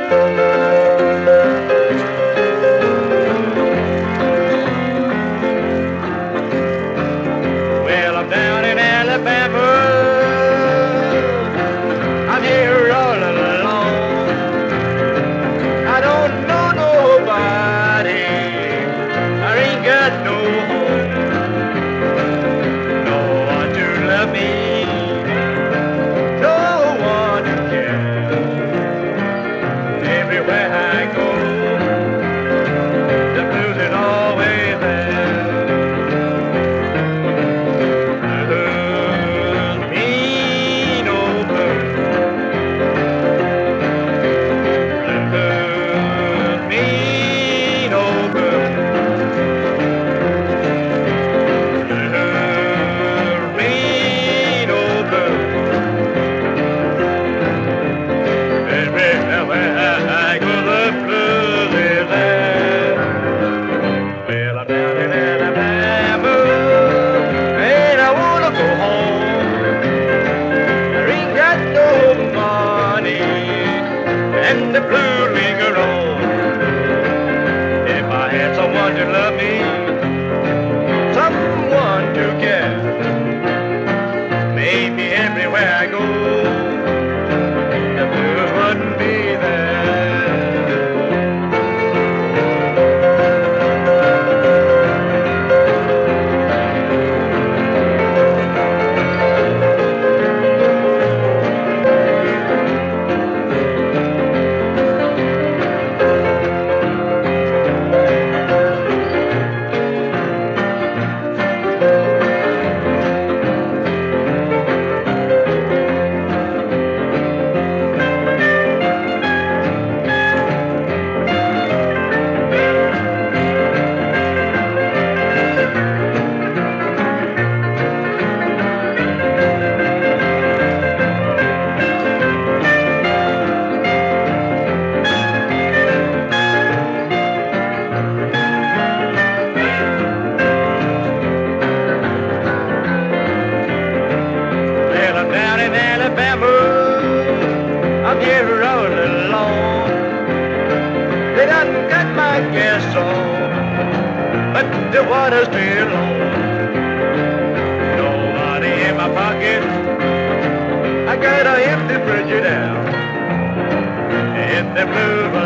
Well, I'm down in Alabama. I'm here all alone. I don't know nobody. I ain't got no home. No one to love me. No one to care. Everywhere I go, the blues is always there. Blues mean no blues. Blues mean no blues. Blues mean no blues. Everywhere I go, the blues is there. Well, I'm down in Alabama, and I wanna go home. I ain't got no money, and the blues linger on. If I had someone to love me, someone to care, maybe everywhere I go, the blues wouldn't be there. Well, I'm down in Alabama. I'm here all alone. They done got my gas on, but the water's still on. No money in my pocket. I got a empty Frigidaire. If the blues